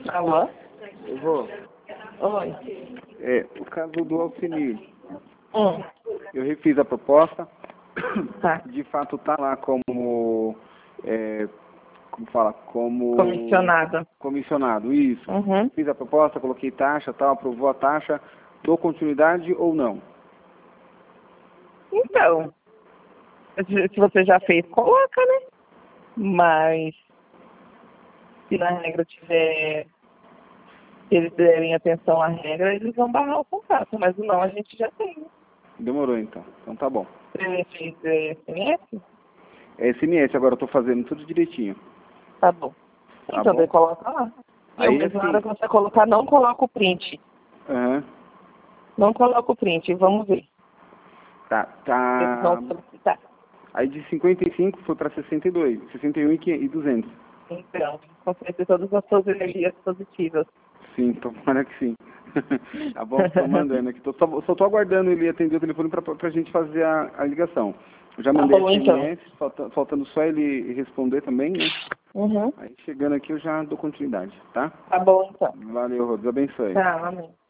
Alô? Eu vou. Oi. O caso do Alcenir. Hum. Eu refiz a proposta. Tá. De fato tá lá como... como fala? Como... Comissionado. Comissionado, isso. Uhum. Fiz a proposta, coloquei taxa, tal, aprovou a taxa. Dou continuidade ou não? Então, se você já fez, coloca, né? Mas, se na regra tiver... Se eles derem atenção à regra, eles vão barrar o contrato. Mas o não a gente já tem. Demorou então. Então tá bom. Você fez SMS? É SMS, agora eu tô fazendo tudo direitinho. Tá bom. Tá Então, bom? daí coloca lá. Aí Mas na assim... hora que você colocar, não coloca o print. Aham. Não coloca o print, vamos ver. Tá. Eles vão solicitar. Aí de 55 foi para 62, 61 e 200. Então, concentre todas as suas energias positivas. Sim, tomara que sim. Tá bom, tô mandando aqui. Só tô aguardando ele atender o telefone pra gente fazer a ligação. Eu já mandei bom, então. SMS, faltando só ele responder também, né? Uhum. Aí chegando aqui eu já dou continuidade, tá? Tá bom, então. Valeu, Deus abençoe. Tá, amém.